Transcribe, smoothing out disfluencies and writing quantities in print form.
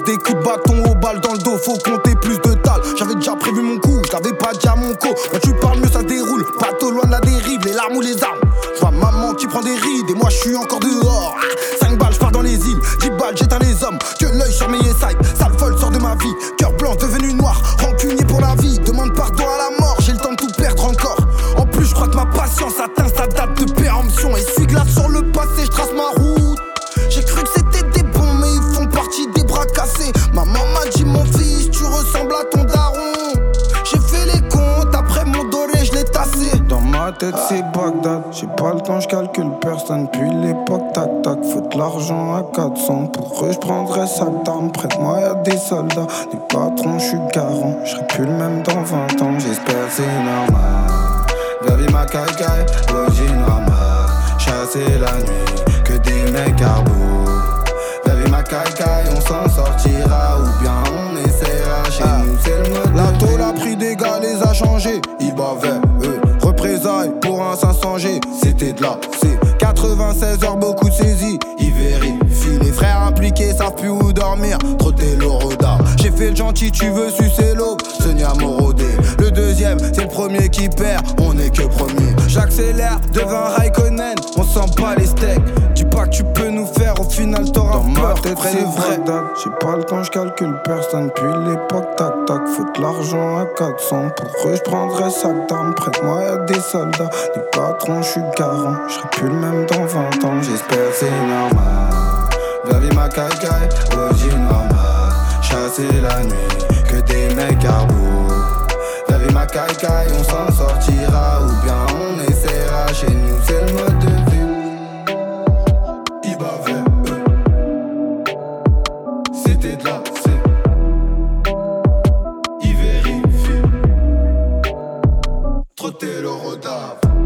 des coups de bâton aux balles dans le dos, faut compter plus de dalles. J'avais déjà prévu mon coup, je l'avais pas dit à mon co. Quand tu parles mieux ça se déroule, bateau loin de la dérive, les larmes ou les armes. Je vois maman qui prend des rides et moi je suis encore dehors. 5 balles, je pars dans les îles, 10 balles, j'éteins les hommes. Dieu l'œil sur mes sides, sale folle sort de ma vie. Cœur blanc devenu noir, rancunier pour la vie. Demande pardon à la mort, j'ai le temps de tout perdre encore. En plus je crois que ma patience atteint sa date de péremption. Essuie-glace sur le passé, je trace ma route. J'ai cru que c'était des bons mais ils font partie des bras cassés. Maman m'a dit mon fils tu ressembles à ton daron. J'ai fait les comptes, après mon doré je l'ai tassé. Dans ma tête c'est Bagdad, j'ai pas le temps, je calcule personne. Puis l'époque tac tac, faut de l'argent à 400. Pour eux je prendrais sac d'armes, près de moi y'a des soldats. Des patrons, je suis garant, je serai plus le même dans 20 ans. J'espère c'est normal. Gavi ma caille, logis normal. Chasser la nuit, que des mecs arbous. Gavi ma caille, on s'en sortira ou bien on essaiera. Chez nous c'est le mode. La tôle a pris des gars, les a changés. Ils bavaient, eux, représailles pour un 500G. C'était de là, c'est 96 heures, beaucoup de saisies. Ils vérifient, les frères impliqués savent plus où dormir. Trotter l'oroda. J'ai fait le gentil, tu veux sucer l'aube. Sonia Morodé. Le deuxième, c'est le premier qui perd. On est que premier. J'accélère devant Raikkonen. On sent pas les steaks. Dis pas que tu peux nous faire, au final t'auras dans peur. ma tête c'est Bagdad, j'ai pas le temps, je calcule personne. Puis l'époque tac tac, faut de l'argent à 400. Pour eux je prendrais sac d'armes, près de moi y'a des soldats. Des patrons, je suis garant, je serai plus le même dans 20 ans. J'espère c'est normal. Gavi ma caille, logis normal. Chasser la nuit, que des mecs arbous. Gavi ma caille, on s'en sortira ou bien on essaiera. Chez nous c'est le mode de vie. Ils bavaient, eux. C'était de là, c'est. Ils vérifient. Trotter le rodave.